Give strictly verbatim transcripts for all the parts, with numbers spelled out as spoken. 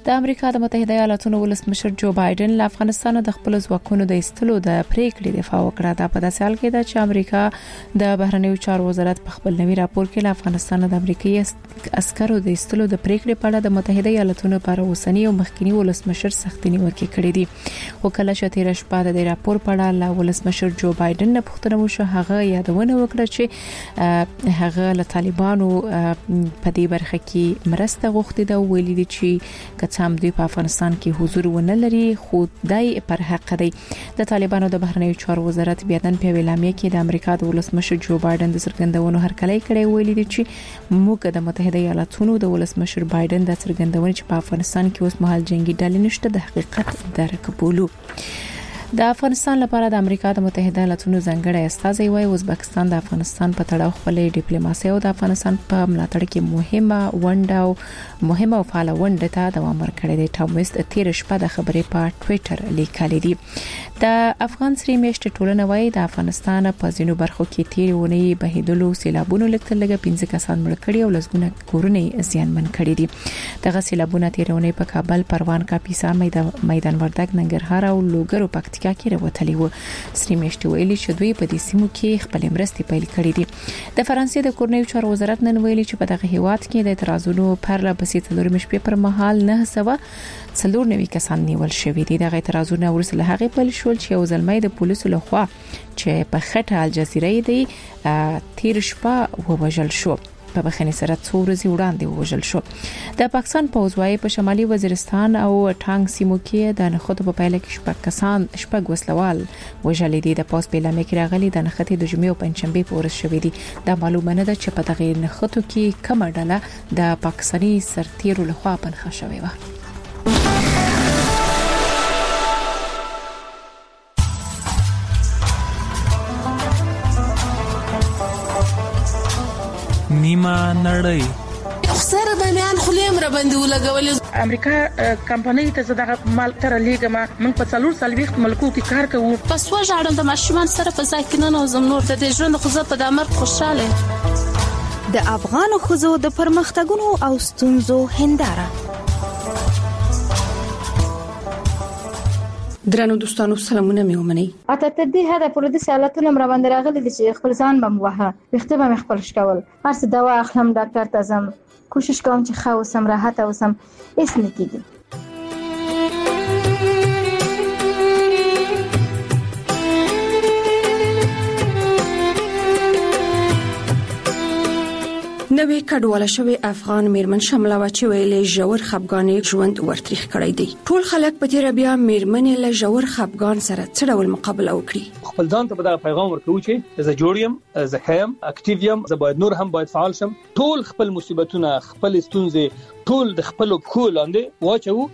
د امریکا د متحده ایالاتونو ولسمشر جو بایدن له افغانستان د خپل ځواکونو د ایستلو د پریکړې دفاع وکړه. دا په داسې حال کې ده چې امریکا د بهرنیو چارو وزارت په خپل نوي راپور کې له افغانستان د امریکایي عسکرو د ایستلو د پریکړې په اړه د متحده ایالاتونو پر اوسنی او مخکنی ولسمشر سختي نیوکې کړې دي. وکاله شتیر شپه د راپور په اړه له ولسمشر جو بایدن نه پوښتنه وشوه. هغه یادونه وکړه چې هغه له طالبانو په دې برخه کې مرسته غوښتي ده، ویلي دي چې کڅام دوی په افغانستان کې حضور ونه لري خو دای پر حق دی. د طالبانو د بهرنیو چارو وزارت بیان په اعلامیه کې د امریکا د ولسمشر جو بایدن د څرګندونو هرکلی کړی، ویلي دي چې موږ د متحده ایالاتونو د ولسمشر بایدن د څرګندونې چې په افغانستان کې اوس مهال جنگي ډلې نشته د حقیقت درک بولو. د افغانستان لپاره د امریکا د متحده ایالاتونو ځانګړی استازی وايي ازبکستان د افغانستان په تړاو خپل ډیپلوماسي او د افغانستان په ملاتړ کې مهمه ونډه او مهمه او فعال ونډه ته دوام ورکړی دی. ټام ویست تیر شپه د خبرې په ټوئیټر لیکلی دی. د افغان سری میشت ټولنه وايي د افغانستان په ځینو برخو کې تیر ونی بهیدلو سیلابونو لکه لګه پنځه کسان مړ کړي او لږونه کورونه زیانمن کړي دي. دغه سیلابونه تیر ونی په کابل، پروان، کاپیسا، میدان وردګ، ننګرهار او لوګر په کې راوتلی و. سری میشت ویلي چې دوی په دې سیمو کې خپل مرستې پیل کړې دي. د فرانسې د کورنیو چارو وزارت نن ویلي چې په دغه هیواد کې د اعتراضونو پر لپسې څلور مشپې پر مهال نه سوا څلور نوي کسان نیول شوي دي. دغه اعتراضونه ورسره هغه پیل شول چې یو ځلمې د پولیسو لخوا چې په خټه الجزیره دی تیر شپه ووژل شو. په بخښنې سره څو ورځې وړاندې وژل شو. د پاکستان پوځوي په شمالي وزیرستان او ټانګ سیمو کې د نخود په پایله کې شپږ کسان شپږ وسلوال وژل دي. د پاس په لامل کې راغلي د نخښتې د جمعې او پنځشنبه په ورځ شوې دي. دا معلومه نه ده چې په دغه نخښتو کې کومه ډله د پاکستاني سرتیرو لخوا پنځه شوې و. نیمه نړۍ خسر باندې خلیم را باندې ولګول. امریکا کمپنۍ ته زداغه مال تر لیګما من په څلور سلويخت ملکو کې کار کوو. پس وژاړم د ماشومان سره په ځای کې نه نوزم نور د ژوند خو زه په دمر خوشاله. د افغان خزو د پرمختګونو او ستونزو هنداره. درنو دوستانو سلامونه مې ومني. اته ته دې هدا پر دې سوالاتونه مر باندې راغلي دي چې خپل ځان بم وها وخته به خپل شکول هر څه دوا اخلم ډاکټر ته ځم کوشش کوم چې خاو سم راحت اوسم هیڅ نه کیږي. نوې کډواله شوی افغان میرمن شمله و چې ویلې ژور خپګان ژوند ورتریخ کړی دی. ټول خلک په تیر بیا میرمنې له ژور خپګان سره څه ډول مقابله وکړي. خپل ځان ته به پیغام ورکوي چې زه جوړ یم، زه خیم، اکټیو یم، زه باید نور هم باید فعال شم. ټول خپل مصیبتونه، خپل ستونزې ټول د خپل کول لاندې واچو.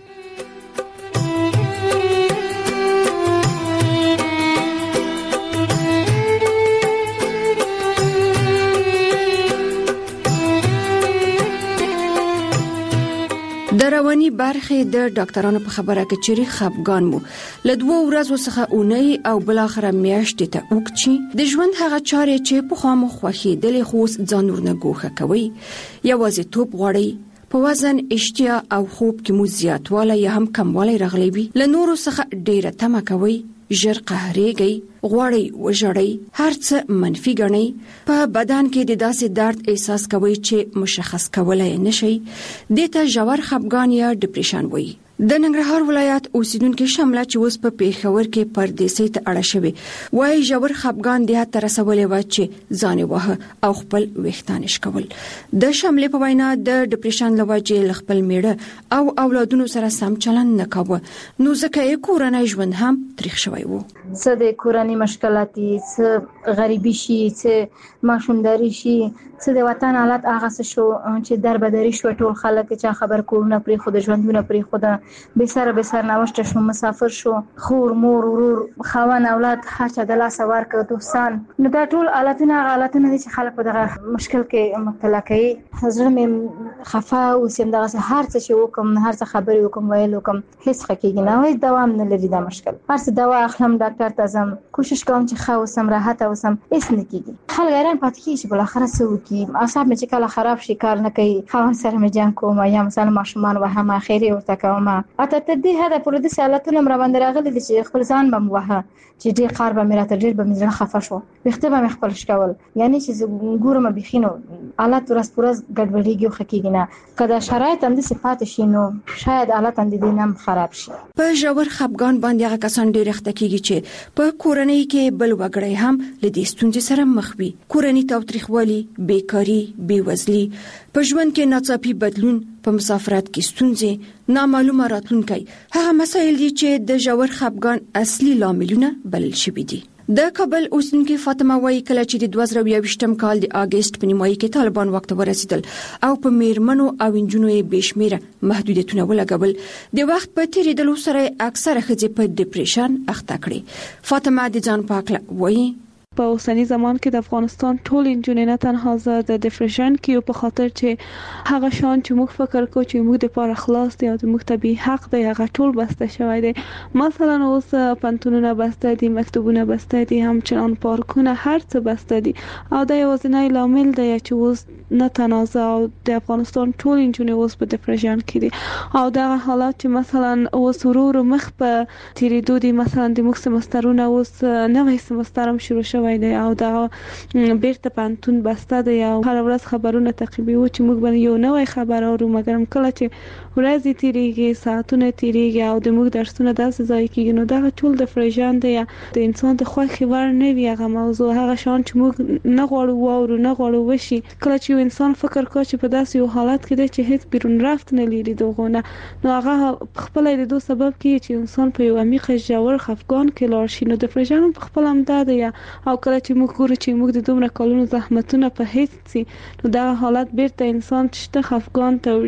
د رواني برخه د ډاکټرانو په خبره کې چې خپګان مو له دوه ورځې څخه اونۍ او بل اخر میاشتې ته وکړي. د ژوند هغه چارې چې په خامو خوخي د لخوس ځان ورنه ګوخه کوي. یوازې توپ غوړي په وزن، اشتیا او خوب کې مو زیاتوالی یا هم کموالی راغلی وي. له نورو څخه ډیره تمه کوي، ژر قهرېږي، غواړي وژړئ، هر څه منفي ګڼئ، په بدن کې د داسې درد احساس کوي چې مشخص کولای نشي. دې ته ژور خپګان یا ډیپریشن وایي. د ننګرهار ولایت اوسیدونکو شمله چې اوس په پیښور کې پردیسي ته اړه شوی وایي ژور خپګان د هات تر سوالې و چې ځان وه او خپل وختانش کول. د شمله په وینا د ډیپریشن لوجه خپل میړه او اولادونو سره سم چلند نه کاوه، نو ځکه یې کورنۍ ژوند هم تریخ شوی وو. څه د کورنۍ مشکلاتي، څه غریبي شي، څه ماشومداري شي، څه د وطن حالت هغه څه شو چې دربدري شو. ټول خلک چې خبر کورونه پرې خود ژوندونه پرې خود به سره به سره نوشته شو، مسافر شو، خور مور ورور خوان اولاد هر چا د لاس ورکړ دوستان. نو دا ټول حالتونه حالتونه دي چې خلک په دغه مشکل کې مبتلا کوي. حضرت مې خفا او سیم دغه هر څه چې وکم، هر څه خبرې وکم، ویل وکم، هیڅ حقیقت نه وای، دوام نه لري دا مشکل. هر څه دوا اخلم ډاکټر ته ځم، کوشش کوم چې ښه اوسم راحت اوسم هیڅ نه کیږي خلک حیران پاتې کیږي بل اخر څه وکي اعصاب مې چې کله خراب شي کار نه کوي خاوند سره مې جنګ کوم یا مثلا ماشومان وهم اخیری ورته کوم اته ته دې هدا پر دې سالتونه مر باندې راغلي چې خپل ځان بم وه چې ډېر کار به مې راته ډېر به مې ځنه خفه شو وخته به مې خپل شکول یعنی چې ګورم بخینو حالات ورس پرز ګډوډیږي خو کېږي نه کله شرایط هم د صفات شي نو شاید حالات هم د دینم خراب شي په ژور خپګان باندې هغه کسان ډېر اخته کېږي چې په کورنۍ کې بل وګړي هم لدې ستونزې سره مخ وي کورنۍ تاوتریخوالي بیکاری بیوزلي په ژوند کې ناڅاپي بدلون په مسافرت کې ستونزې نامعلومه راتلونکي هغه مسایل دي چې د ژور خپګان اصلي لاملونه بلل شوي دي د کابل اوسنکي فاطمه وایي کله چې د دوه زره یوویشتم کال د اگست په نیمایي کې طالبان وخت ورسېدل او په میرمنو او انجونو یې بشمیره محدودیتونه ولګول د وخت په تیریدلو سره اکثره ښځې په ډیپریشن اخته کړي فاطمه د ځان پاکله وایي په اوسنی زمان کې د افغانستان ټول انجونې نه تنها زه د ډیپریشن کې په خاطر چې هغه شان چې موږ فکر کوو چې موږ د پاره خلاص دی او د موږ طبي حق دی هغه ټول بسته شوی دی مثلا اوس پنتونونه بسته دي مکتوبونه بسته دي همچنان پارکونه هر څه بسته دي او دا یوازینی لامل دی چې اوس نه تنازع او د افغانستان ټول انجونې اوس په ډیپریشن کې دي او دا حالات چې مثلا اوس ورور مخ په تیریدو دي مثلا د موږ سمسترونه اوس نوې سمستر هم شروع شوی دی او دا بیرته پانتون بسته دی او هر ورځ خبرونه تعقیبوي چې موږ باندې یو نوې خبر اورو مګر کله چې ورځې تیریږي ساعتونه تیریږي او د موږ درسونه داسې ځای کېږي نو دا ټول د فرجان دی د انسان د خوښي ور نه وي هغه موضوع هغه شان چې موږ نه غواړو واورو نه غواړو وشي کله چې انسان فکر کوي چې په داسې یو حالت کې دی چې هیڅ بیرون رفت نه لري دغونه نو هغه خپل د دوه سبب کې چې انسان په یو عمیق ژور خفګان کې لاړ شي نو د فرجان په خپل هم دا دی او کله چې موږ ګورو چې موږ د دومره کلونو زحمتونه په هیڅ سي نو دا حالت بیرته انسان شته خفګان ته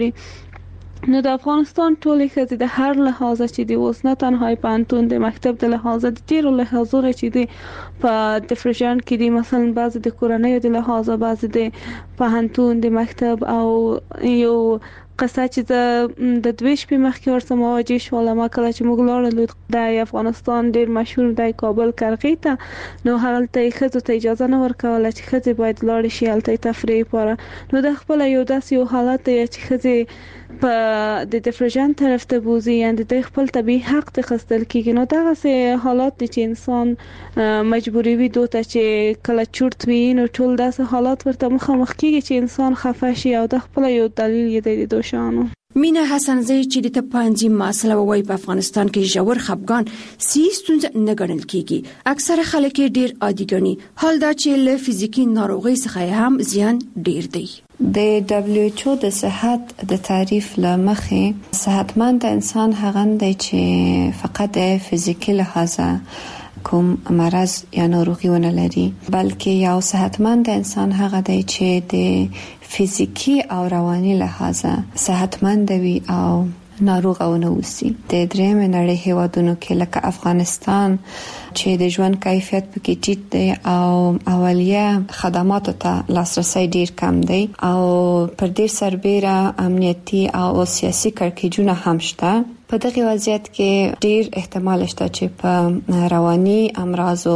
وړي نو د افغانستان ټولې ښځې د هر لحاظه چې دی اوس نه تنها پانتون د مکتب د لحاظه د ډیرو لحاظونو چې دی په ډیپریشن کې دی مثلا بعضې د کورنۍ د لحاظه بعضې د پوهنتون د مکتب او یو قصه چې د د دوه شپې مخکې ورسره مواجه شوم ما کله چې موږ لاړو د افغانستان ډیر مشهور دی کابل کرغې ته نو هلته ښځو ته اجازه نه ورکوله چې ښځې باید لاړې شي هلته تفریح لپاره نو د خپل یو داسې یو حالت دی چې ښځې په د ډیپریشن طرف ته بوزي یعنی د خپل طبي حق ته خستل کیږي نو دا څه حالات دي چې انسان مجبوری وي دوته چې کله چورت وي نو ټول داسې حالات ورته مخامخ کیږي چې انسان خفه شي او د خپل یو دلیل یې د دوشانو مینا حسن زئی چې د تپانځي مسله وای په افغانستان کې ژور خپګان سي ستونزه نه ګڼل کیږي اکثره خلک ډیر عادي ګڼي حال دا چې له فزیکی ناروغي څخه هم زیان ډیر دی د دبليو ایچ او د صحت د تعریف لمخې صحتمند انسان هغه دی چې فقط د فزیکی لحاظه کوم مرض یا ناروغي ونه لري بلکې یو صحتمند انسان هغه دی چې د فزیکی او رواني لحاظه صحتمند وي او ناروغ او نه وسی د درېم نړۍ هیوادونو کې لکه افغانستان چې د ژوند کیفیت پکې ټیټ دی او اولیه خدماتو ته لاسرسي ډیر کم دی او پر ډیر سربېره امنیتي او سیاسي کړکېچونه هم شته په دغه وضعیت کې ډیر احتمال شته چې په رواني امراضو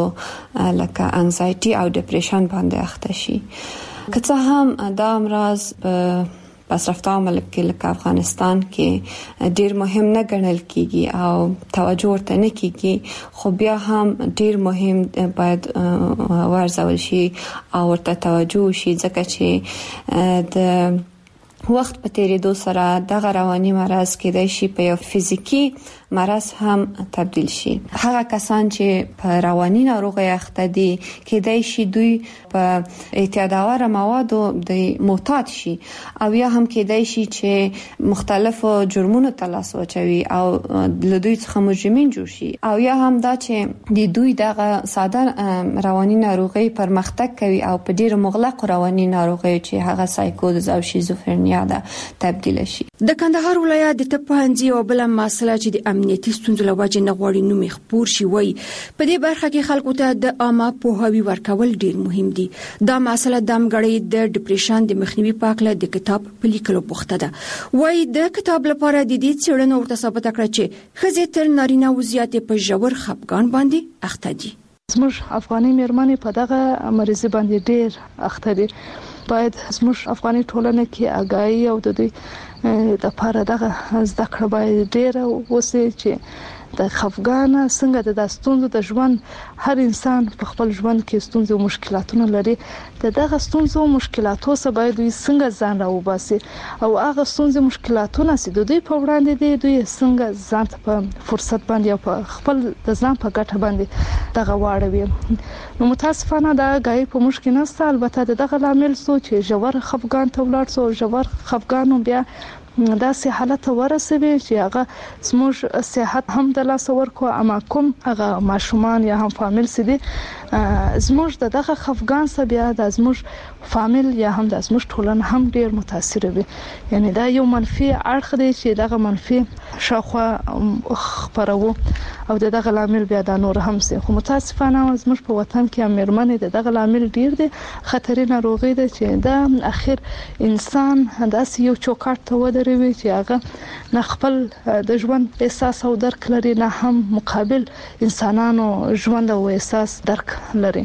لکه انزایټي او ډیپریشن باندې اخته شي که څه هم دا امراض په پسرفته ملک کې لکه افغانستان کې ډیر مهم نه ګڼل کیږي او توجه ورته نه کیږي خو بیا هم ډیر مهم باید ورزول شي او ورته توجه شي ځکه چې د وخت په تیریدو سره دغه رواني مرض کېدای شي په یو فزیکی مرض هم تبدیل شي هغه کسان چې په رواني ناروغي اخته دي کېدای شي دوی په اعتیادآور موادو د معتاد شي او یا هم کېدای شي چې مختلفو جرمونو ته لاس واچوي او له دوی څخه مجرمین جوړ شي او یا هم دا چې د دوی دغه ساده رواني ناروغي پرمختګ کوي او په ډیره مغلق رواني ناروغي چې هغه سایکوز او شیزوفرنیا ده تبدیل شي د کندهار ولایت د تپانځي او بل مسله چې د امنیتي ستونزو لوجه نه غوړي نو مخبور شي وای په دې برخه کې خلکو ته د عامه پوهاوی ورکول ډیر مهم دي دا مسله د امګړې د ډیپریشن د مخنیوي پاکله د کتاب په لیکلو بوخته ده وای د کتاب لپاره د دې څېړنو ورته ثابت کړ چې خزه تر نارینه وضعیت په ژور خپګان باندې اخته دي زموږ افغاني مېرمنې په دغه مریضي باندې ډېر اخته دي. باید زموږ افغاني ټولنه کې آگاهي او د دې د لپاره دغه زده کړه باید ډېر وسی چې د خفګان څنګه د داستونو د ژوند هر انسان په خپل ژوند کې ستونزې او مشکلاتونه لري. د دغه ستونزو او مشکلاتو سره باید دوی څنګه ځان راوباسي او هغه ستونزې مشکلاتونه چې د دوی په وړاندې دي دوی څنګه ځان په فرصت باندې او په خپل د ځان په ګټه باندې دغه واړوي. نو متاسفانه دا غي په مشکل نشته. البته دغه لامل سو چې جوړ خفګان ته ولاړ سو جوړ خفګان بیا دا سه حالت ورسوي چې هغه زموږ صحت هم د لاس ورکو اما کوم هغه ماشومان یا هم فامیل سدي زموږ دغه خفګان سره بیا د زموږ فامیل یا هم د زموږ ټولنه هم ډیر متاثر وي. یعنی دا یو منفي اړخ دی چې دغه منفي شاخوا خبرو او دغه لامل بیا د نور هم سي. خو متاسفانه زموږ په وطن کې امرمنې دغه لامل ډیر دي. خطرې ناروغي ده چې دا اخر انسان داسې یو چوکاټ ته ودروي چې هغه نه خپل د ژوند احساس او درک لري نه هم مقابل انسانانو ژوند او احساس درک لري.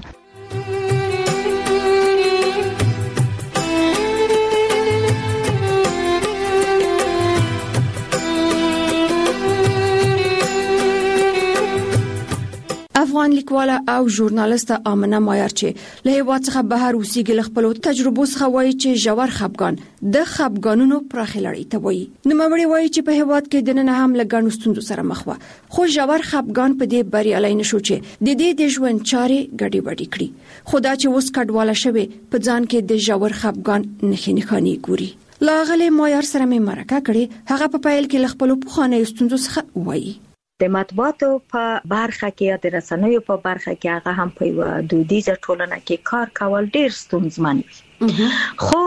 افغان لیکواله او ژورنالیست آمنه مایار چې له هیواد څخه بهر اوسېږي خپل تجربو څخه وایي چې جوړ خفګان د خفګانونو پراخه لړۍ ته وایي. نو مړی وایي چې په هیواد کې د نن هم لګڼو ستونزو سره مخ و خو جوړ خفګان په دې بریالي نشو چې د دې د ژوند چارې ګډي وډي کړي. خدا چې اوس کډواله شوی په ځان کې د جوړ خفګان نخې نخانی ګوري. لاغله مایار سره مې مرکه کړي. هغه په پایل کې خپل پخواني ستونزو څخه وایي. د مطبوعاتو په برخه کې یا د رسنیو په برخه کې هغه هم په یو دودیزه ټولنه کې کار کول ډیر ستونزمن وي. خو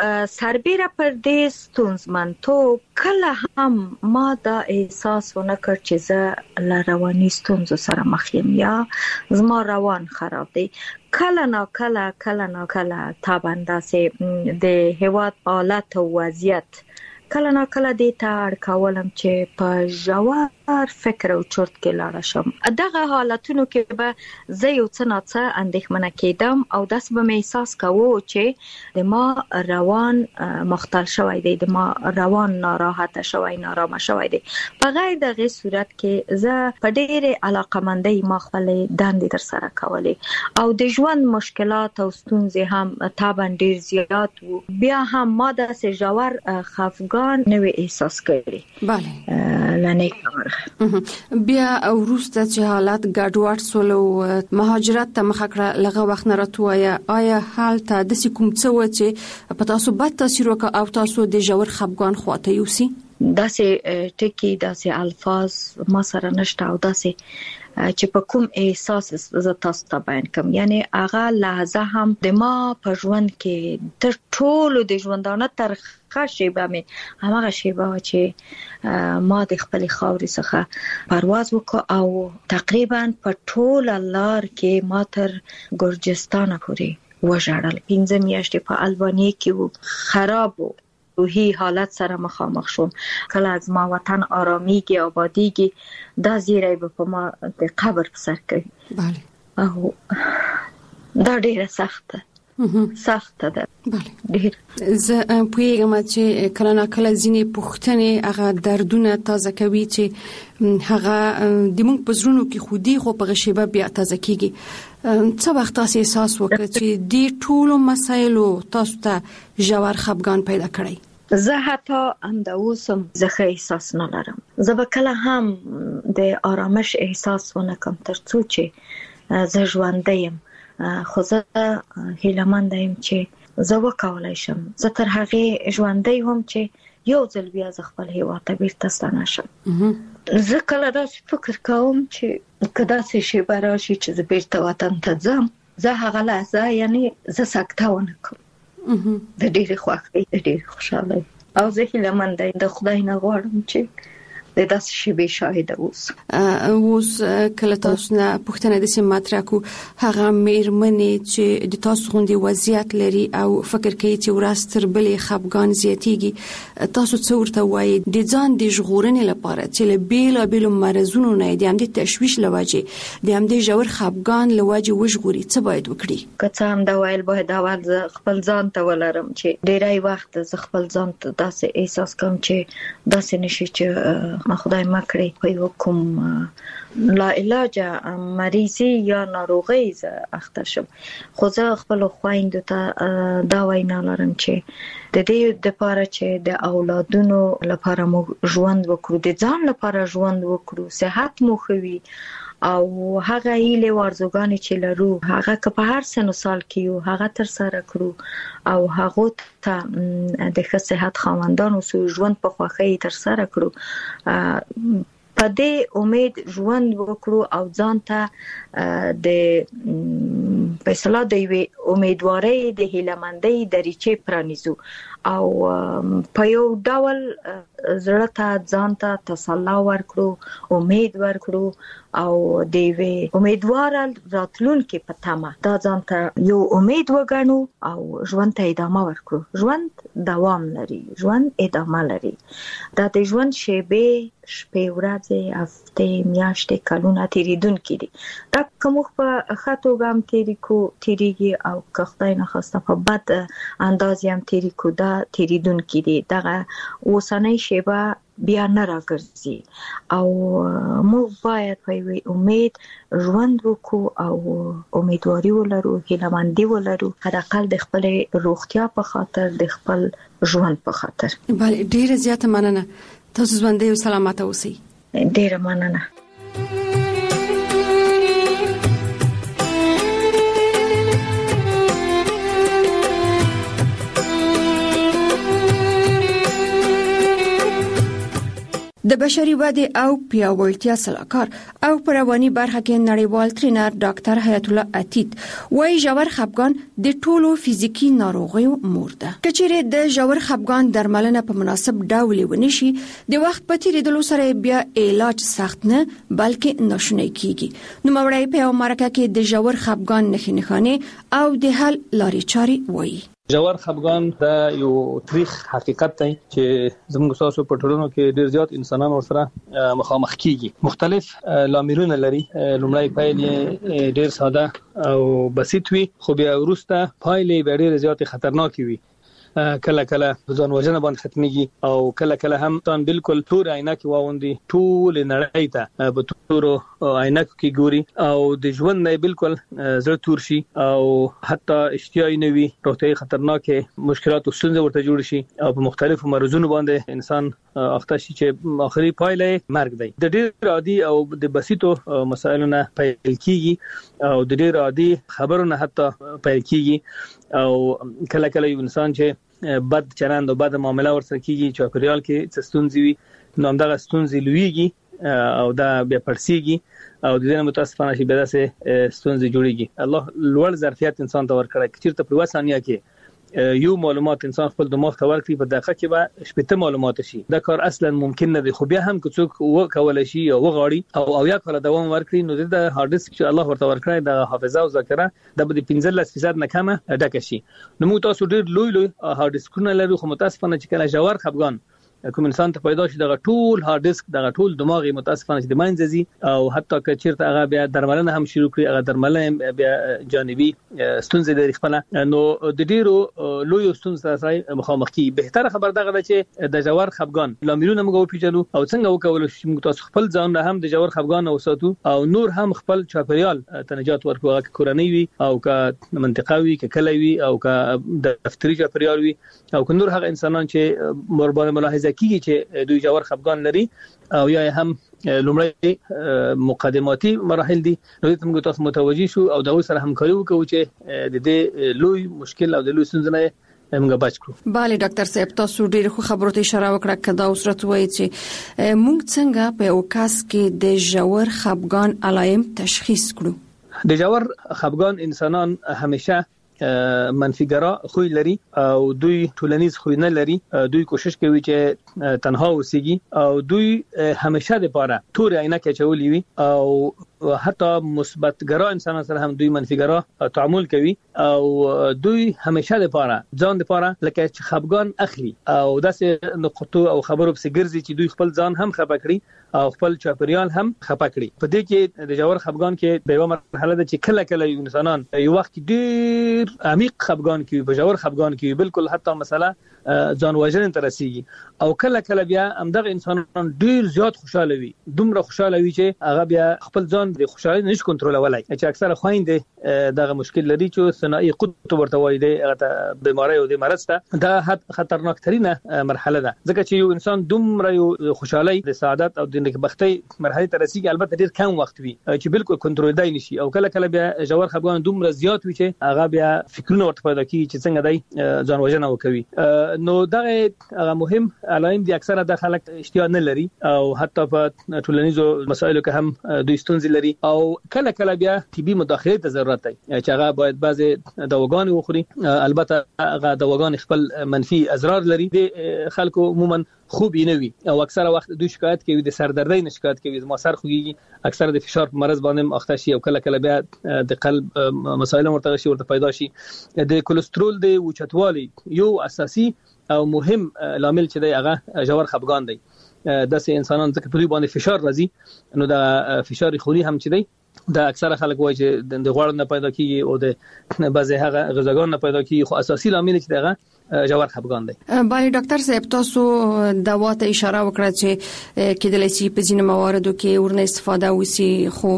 سربېره پر دې ستونزمنتوب کله هم ما دا احساس ونه کړ چې زه له رواني ستونزو سره مخ یم یا زما روان خراب دی. کله نا کله کله نا کله تابنده سي د هیواد حالت او وضعیت کله نا کله دې ته اړ کولم چې په ژور فکر او چرت کې لاړ شم. دغه حالتونو کې به زه یو څه نه څه اندېښمنه کېدم او داس به مې احساس کوو چې د ما روان مختل شوی دی، د ما روان ناراحته شوی نارامه شوی دی. په غیر دغه صورت کې زه په ډېرې علاقمندۍ ما خپل دندې تر سره کولې او د ژوند مشکلات او ستونزې هم طبعا ډېر زیات وو. بیا هم ما داسې ژور خفګان نه وی احساس کړی. بله لنه کار بیا وروسته چې حالات ګډوډ سول او مهاجرت ته مخه کړه لغه وخت نه راتوایا آیا حال ته د کوم څه و چې په تاسو بد تاثیر وکړ او تاسو د جوړ خفګان خواته یوسي؟ داسې ټکی داسې الفاظ ما سره نشته او داسې چې په کوم احساس ز تاسو ته بیان کوم. یعنی هغه لحظه هم د ما په ژوند کې تر ټولو د ژوندانه تر خاصه به هغه شیبه چې ما د خپل خاورې څخه پرواز وکړ او تقریبا په ټول لار کې ما تر ګرجستان پورې وژړل. پنځه میاشتې په البانیا کې وو، خراب وو، روحي حالت سره مخامخ شوم. کله از ما وطن آرامیږي آبادیږي دا زیری به په ما د قبر په سر کوي. بله او دا ډیره سخته سخته ده. بله ډیر زه پوهیږم چې کله نه کله ځینې پوښتنې هغه دردونه تازه کوي چې هغه د موږ په زړونو کې خودي خو په غشيبه بیا تازه کیږي. څه وخت تاسو احساس وکړ چې د ټولو مسایلو تاسو ته ژور خفګان پیدا کړی؟ زه حتی هم د اوسم زه احساس نه لرم. زه به کله هم د آرامش احساس ونه کوم تر څو چې زه ژوندی یم. خو زه هیله‌مند یم چې زه وکولای شم. زه تر هغه ژوندی هم چې یو ځل بیا ز خپل هیواد ته بیرته ستنه شم. زه کله داسې فکر کوم چې کدا څه شی براشي چې زه بیرته وطن ته ځم، زه هغه لحظه یعنی زه سکته ونه کوم. د ډېرې خوښۍ د ډېرې خوشحالۍ او زه هیله‌مند یم د خدای نه غواړم چې د داس شی به شاهد اوس اوس کله تاسو نه پوښتنه د سیم مطرح کو هغه میرمنې چې د تاسو غوندي وضعیت لري او فکر کوي چې ورستر بلې خپګان زیاتیږي تاسو څو ورته وایي د ځان د ژغورنې لپاره چې له بیل بیل مرزونو نه د هم د تشویش لواجه د هم د ژور خپګان لواجه وژغوري څه باید وکړي که څه هم دا ویل باید اول خپل ځان ته ولرم چې ډیری وخت ز خپل ځان ته داسې احساس کوم چې داسې نشي چې ما خدای ما کړی په یو کوم لا علاج مریضي یا ناروغي ز اخته شم خو زه خپل خويندو ته دا وینا لرم چې د دې د لپاره چې د اولادونو لپاره مو ژوند وکړو د ځان لپاره ژوند وکړو صحت مو خوي او هغه ایله ورزګانی چې لرو هغه که په هر سن سال کې یو هغه تر سره کړو او هغه ته د ښه صحت خاوندانو سو ژوند په خوخه تر سره کړو په دې امید ژوند وکړو او ځان ته د فیصله دی امیدواري د هیلمندۍ دریچې پرانیزو او په یو ډول زړه ته ځان ته تسلا ورکړو امید ورکړو او د وی امیدوار راتلونکي په تمه دا ځان ته یو امید وګڼو او ژوند ته ادامه ورکړو ژوند دوام لري ژوند ادامه لري دا د ژوند شیبه شپې ورځې هفته میاشتې کلونه تیریدونکي دي دا کوم په خاطو ګام تیری کو تیریږي او که خدای نه خواسته په بد انداز هم تیری کو دا تیریدونکي دي دغه اوسنۍ شیبه بیا نه راګرځي او موږ باید په امید ژوند وکړو او امیدواري ولرو هیلهمندي ولرو حداقل د خپل روغتیا په خاطر د خپل ژوند په خاطر. بله ډیره زیاته مننه تاسو ژوندۍ او سلامته اوسئ. ډیره مننه. د بشري ودې او پیاوړتیا سلاکار او پر رواني برخه کې نړیوال ټرینر ډاکټر حیات الله عتیق وايي ژور خپګان د ټولو فزیکی ناروغیو مور ده. کچېره د ژور خپګان درملنه په مناسب ډول ونشي د وخت په تیریدلو سره بیا علاج سخت نه بلکې ناشونی کیږي. نو مورای په امریکا کې د ژور خپګان نښې نښانې او د حل لارې چارې وایي. ژور خپګان دا یو تاریخ حقیقت دی چې زموږ تاسو په ټولنو کې ډیر زیات انسانان ورسره مخامخ کیږي. مختلف لاملونه لري. لومړی پایلې ډیر ساده او بسيط وي خو بیا وروسته پایلې ډیر زیات خطرناک وي. کله کله ځان وژنه باندې ختميږي او کله کله هم تان بالکل تور عینکې واوندي ټول نړۍ ته په تور عینکو کې ګوري او د ژوند نه بالکل زړه تور شي او حتی اشتیاي نه وي روغتي خطرناکه مشکلات او ستونزې ورته جوړ شي او په مختلفو مرزونو باندې انسان اخته شي چې اخري پایله مرګ دی. د ډېر عادي او د بسيطو مسایلو نه پیل کیږي او د ډېر عادي خبرونه حتی پیل کیږي او کله کله یو انسان چې بد چلند او بد معامله ورسره کیږي چې پریال کې څه ستونزې وي نو همدغه ستونزې لویږي او دا بیا پرسیږي او د دې متاسفانه شي به داسې ستونزې جوړيږي. الله لوړ ظرفیت انسان ته ورکړي چې تر په ثانیه کې یو معلومات انسان خپل دماغ ته ورکړي په دقیقه کې به شپږ معلومات شي. دا کار اصلا ممکن نه دی خو بیا هم که څوک وکول شي او وغاړي او او یا کله دوام ورکړي نو د هارد ډیسک چې الله ورته ورکړي د حافظه او ذاکره د پنځلس فیصد نه کمه ډکه شي. نو موږ تاسو ډیر لوی لوی هارد ډیسکونه لرو خو متاسفانه چې کله ژور خپګان کوم انسان ته پیدا شي دغه ټول هارد ډیسک دغه ټول دماغي متاسفانه چې د ماینځي او حتی که چیرته هغه بیا درملنه هم شروع کړي هغه درملنه بیا جانبي ستونزې لري خپل نو د ډیرو لوی ستونزې سره مخامخ کی. بهتره خبر دغه ده چې د ژور خپګان لاملونه موږ وپیژنو او څنګه وکول شي موږ تاسو خپل ځان هم د ژور خپګان او ساتو او نور هم خپل چاپریال تنجات ورکوه که کورنۍ وي او که منطقوي که کلوي او که دفتري چاپریال وي او که نور هغه انسانان چې مربوطه ملاحظه کیږي چې دوی ژور خپګان لري او یا هم لومړی مقدماتي مراحل دي نو ته موږ تاسو متوجي شو او دا سره همکاري وکړو چې د دې لوی مشکل او د لوی ستونزې موږ بچ کړو. bale ډاکټر صاحب تاسو ډیر خو خبرو ته اشاره وکړه کدا اوس راتوي چې موږ څنګه په اوکاس کې د ژور خپګان علایم تشخیص کړو. د ژور خپګان انسانان همیشه منفیګرا خوې لري او دوی ټولنیز خوې نه لري. دوی کوشش کوي چې تنها اوسېږي او دوی همیشه د پاره تور عینکه چولې وي او حتی مثبت ګرا انسان سره هم دوی منفیګرا تعامل کوي او دوی همیشه د پاره ځان د پاره لکه چې خپګان اخلي او داسې نقطو او خبرو په سګرځي چې دوی خپل ځان هم خپه کړي او خپل چاپریال هم خپه کړي. په دې کې د جوړ خپګان کې د یو مرحله ده چې کله کله انسانان یو وخت ډیر عمیق خپګان کې په جوړ خپګان کې بالکل حتی مثلا ځان وژنې ته رسیږي او کله کله بیا همدغه انسانان ډیر زیات خوشاله وي دومره خوشاله وي چې هغه بیا خپل ځان د خوشالۍ نشي کنټرولولای چې اکثره خويندې دغه مشکل لري چې ثنائي قطب ورته وایي د بیماری او د مرض ته دا خطرناک ترينه مرحله ده ځکه چې یو انسان دومره یو خوشالۍ د سعادت او د نیکبختۍ مرحله ته رسیږي البته ډیر کم وخت وي چې بالکل کنټرول دی نشي او کله کله بیا جوړ خپګان دومره زیات وي چې هغه بیا فکرونه ورته پیدا کوي چې څنګه دی ځان وژنه وکوي. نو دغه هغه مهم علائم دي اکثره د خلک اشتیا نه لري او حتی په ټولنیزو مسایلو کې هم دوی ستونزې لري او کله کله بیا طبي مداخله ته ضرورت دی چې هغه باید بعضي دواګان وخوري. البته هغه دواګان خپل منفي اضرار لري د خلکو عموما خوب یې نه وي او اکثره وخت دوی شکایت کوي د سردردۍ نه شکایت کوي ما سر خوږي اکثره د فشار په مرز باندې اخته شي او کله کله بیا د قلب مسایل مرتبط شي ورته پیدا شي. د کولیسټرول د اوچتوالي یو اساسي او مهم لامل چې دی هغه جوړ خپګان دی. داسې انسانان ځکه په دوی باندې فشار راځي نو د فشار خوني هم چې دی دا اکثره خلک وایي چې د غوړ نه پیدا کیږي او د بعضي هغه غذاګان نه پیدا کیږي خو اساسي لامل چې دغه جوړ خپګان دی. بله ډاکټر صاحب تاسو دوا ته اشاره وکړه چې کېدلای شي په ځینو مواردو کې ورنه استفاده وسی خو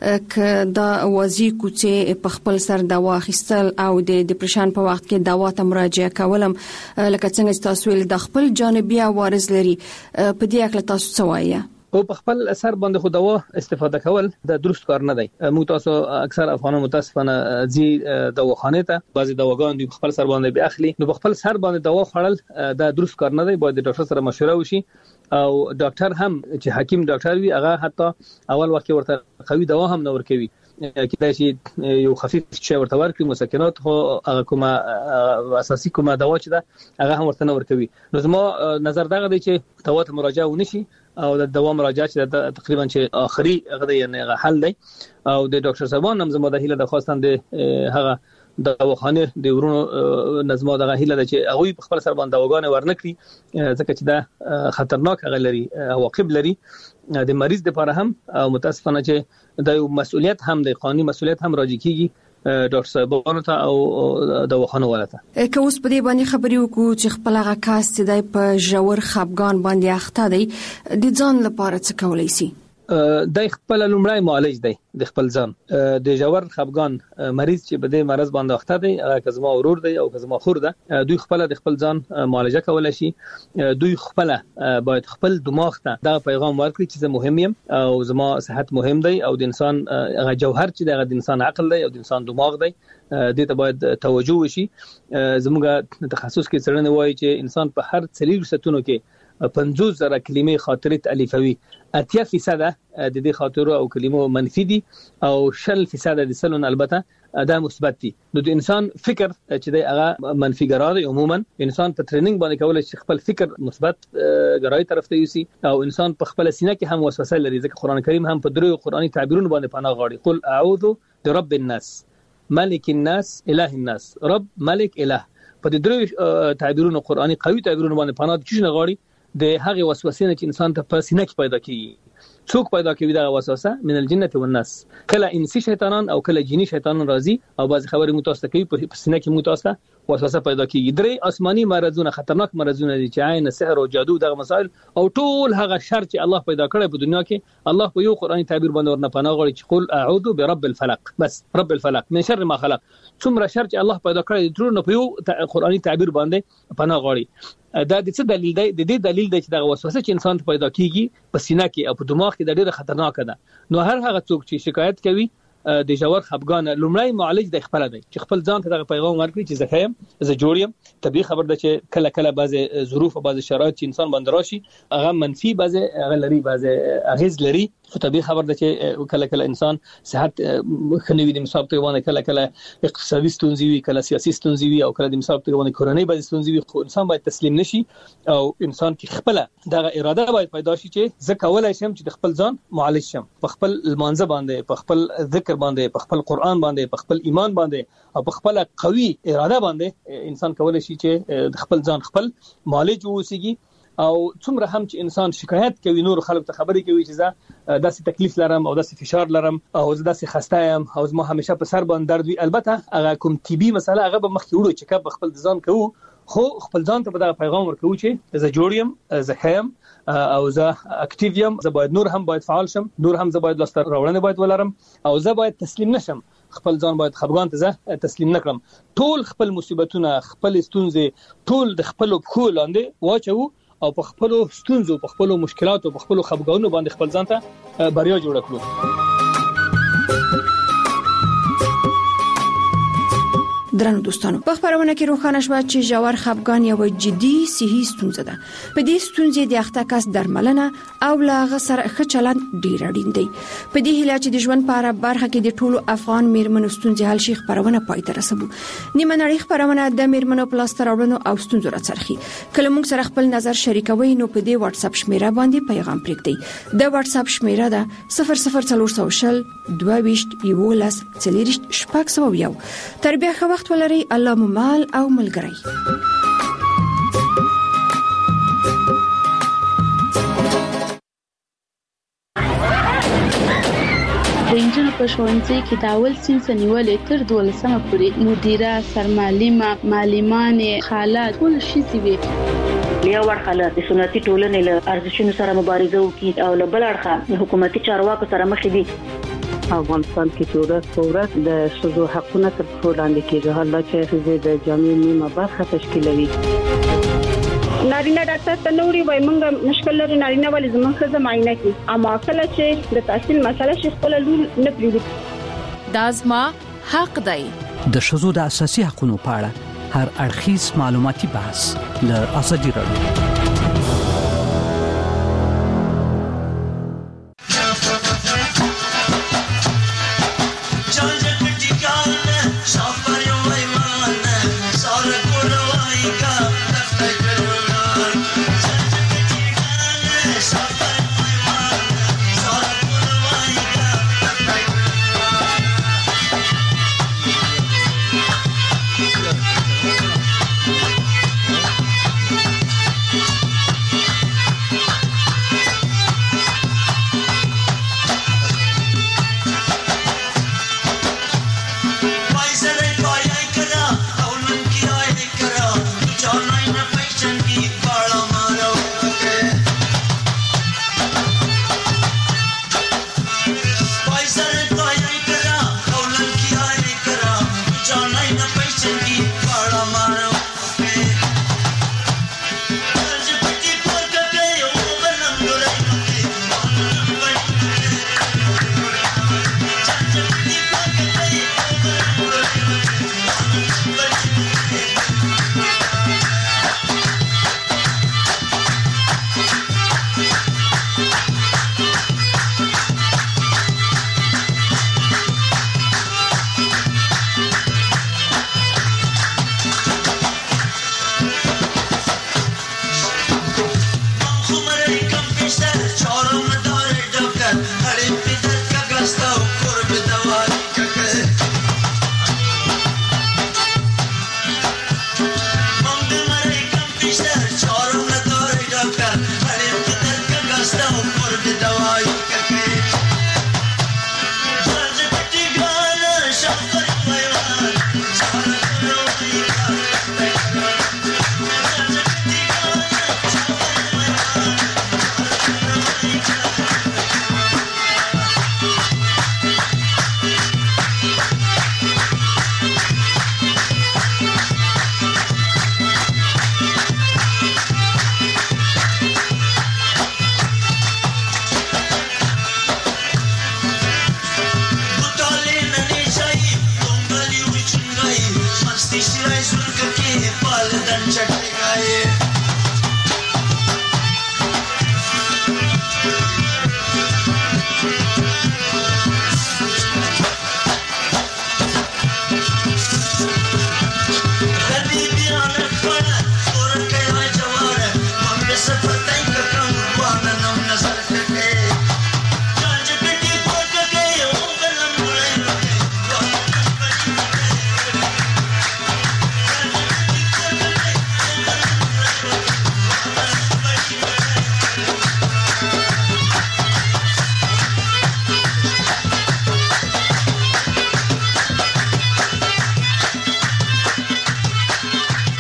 ک دا وازی کوڅه په خپل سر دوا اخیستل او د ډیپریشن په وخت کې دوا ته مراجعه کولم لکه څنګه تاسو ول د خپل جانبي عوارض لري په دې اړه تاسو څه وایي؟ او په خپل اثر باندې خو دوا استفاده کول د درست کار نه دی. مو تاسو اکثر افغانان متاسفانه ځي دواخانه ته بعضي دواګان دی خپل سر باندې به اخلي نو په خپل سر باندې دوا خوړل د درست کار نه دی. باید د ډاکټر سره مشوره وشي او ډاکټر هم چې حکیم ډاکټر وي هغه حتی اول وخت ورته قوي دوا هم نه ورکوي کله چې یو خفيف شی ورته ورکړي مسکنات خو هغه کومه اساسي کومه دوا چې ده هغه هم ورته نه ورکوي. نو زما نظر دغه دی چې دوا ته مراجعه ونشي او د دوا مراجعه چې تقریبا چې اخري هغه یعنی حل دی او د ډاکټر صاحبان هم زما د هیله د خواستان د هغه د دواخانه د ورونو نظم دغه هیله ده چې هغه په خپل سر باندې دواګانې ورنکړي ځکه چې دا خطرناک هغه لري عواقب لري د مریض لپاره هم او متاسفانه چې د مسؤلیت هم د قانوني مسؤلیت هم راځي کیږي ډاکټر صاحبانو ته او دواخانه ولته. که اوس په دې باندې خبرې وکړو چې خپل هغه کاس چې د په جوړ خپګان باندې اخته دی د ځان لپاره څه کولای شي؟ د خپل لومړی معالج دی د خپل ځان د جوړ خپګان مریض چې په دې مرز باندې اخته دی هغه کزما ورور دی او کزما خور ده دوی خپل د خپل ځان معالجه کولای شي. دوی خپل باید خپل دماغ ته دا پیغام ورکړي چې زه مهم یم او زما صحت مهم دی او د انسان هغه جوهر چې د انسان عقل دی او د انسان دماغ دی دې ته باید توجه وشي. زموږ تخصص کې څرنه وایي چې انسان په هر څلور ستونو کې پنځوس زره کلمې خاطرې تالیفوي اتیا فیصد د دې خاطرو او کلمو منفي دي او شل فیصد د سلون البته دا مثبت دي. نو د انسان فکر چې د هغه منفي ګرا دی عموما انسان په ټریننګ باندې کولای شي خپل فکر مثبت ګرای طرف ته یوسي او انسان په خپل سینه کې هم وسوسه لري ځکه قران کریم هم په درو قرآني تعبیرونو باندې پناه غواړي. قل اعوذ برب الناس ملک الناس اله الناس رب ملک اله په درو تعبیرونو قرآني قوي تعبیرونو باندې پناه د چی غواړي د هغه وسوسې نه چې انسان ته په سینه کې پیدا کیږي. څوک پیدا کوي دا وسوسه من الجنه والناس کله انسي شیطانان او کله جنی شیطانان راځي او بعض خبرې متوسط کوي په سینه کې متوسط وسوسه پیدا کیږي. درې آسماني مرزونه خطرناک مرزونه دي چې عین سحر او جادو دغه مسائل او ټول هغه شر چې الله پیدا کړی په دنیا کې الله په یو قرآني تعبیر باندې ورنه پناه غواړي چې قل اعوذ برب الفلق بس رب الفلق من شر ما خلق. څومره شر چې الله پیدا کړی ټول نه په یو قرآني تعبیر باندې پناه غواړي. دا د څه دلیل دی؟ د دې دلیل دی چې دا وسوسه چې انسان ته پیدا کیږي په سینه کې او په دماغ کې د ډېر خطرناک ده. نو هر هغه څوک چې شکایت کوي د جوړ خپګان لومړی معالج د خپل دی چې خپل ځان ته د پیغام ورکړي چې زه خیم زه جوړ یم. طبيعي خبر ده چې کله کله بعضی ظروف او بعضی شرایط چې انسان باندې راشي هغه منفي بعضی هغه لري بعضی اغیز لري. خو طبيعي خبر ده چې کله کله انسان صحت خنوي د مصاب ته ونه کله کله اقتصادي ستونزې وي کله سیاسي ستونزې وي او کله د مصاب ته ونه کورنۍ بعضی ستونزې وي. خو انسان باید تسلیم نشي او انسان کې خپل دغه اراده باید پیدا شي چې زه کولای شم چې د خپل ځان معالج شم په خپل المانزه باندې په خپل ذکر باندې په خپل قران باندې په خپل ایمان باندې او په خپل قوي اراده باندې انسان کولای شي چې د خپل ځان خپل معالج ووسیږي. او څومره هم چې انسان شکایت کوي نور خلک ته خبرې کوي چې زه داسې تکلیف لرم او داسې فشار لرم او زه داسې خسته یم او زما همیشه په سر باندې درد وي. البته هغه کوم طبي مسله هغه به مخکې وړو چې کب خپل ځان کوو خو خپل ځان ته به دا پیغام ورکوو چې زه جوړ یم زه خیم او زه اکټیو یم زه باید نور هم باید فعال شم نور هم زه باید لاسته راوړنه باید ولرم او زه باید تسلیم نشم خپل ځان باید خپګان ته زه تسلیم نکړم. ټول خپل مصیبتونه خپل ستونزې ټول د خپل پخو لاندې واچو او په خپل ستونزو په خپل مشکلاتو په خپل خپګانونو باندې خپل ځان ته بریا جوړ کړو. درنو دوستانو په خبرونه کې روښانه شو چې جوړ خپګان یو جدي صحي ستونزه ده. په دې ستونزې د اخته کس درملنه او لاغه سره ښه چلند ډیر اړین دی. په دې هیله چې د ژوند په اړه برخه کې د ټولو افغان میرمنو ستونزې حل شي خبرونه پای ته رسوي. نیمه نړۍ خبرونه د میرمنو په لاس راوړنو او ستونزو راڅرخي. کله موږ سره خپل نظر شریکوي نو په دې واتس اپ شمیره باندې پیغام پرېږدئ. د واتس اپ شمیره ده صفر صفر څلور شل دوه ویشت یولس څلریشت شپږ سوه یو. تر بیا ښه وخت ولري. الله مو مال او ملګری. د انجن په ښوونځي کې د اول صنف نیولې تر دولسمه پورې مدیره سرمعلمه معلمانې خاله ټول شي وي. یو ورخه د سنتي ټولنې له ارزښتونو سره مبارزه وکړي او له بل اړخه حکومتي چارواکو سره مخ دي. افغانستان کې چې ورځ په ورځ د ښځو حقونه تر پښو لاندې کېږي. حالا چې ښځې د جامعې نیمه برخه تشکیلوي. نارینه ډاکټر ته نوري وای مونږ مشکل لري نارینه ولې زموږ ښځه معاینه کوي اما کله چې د تحصیل مسله شي خپل لور نه پریږدي. دا زما حق دی. د ښځو د اساسي حقوقو په اړه هر اړخیز معلوماتي بحث له ازادي راډیو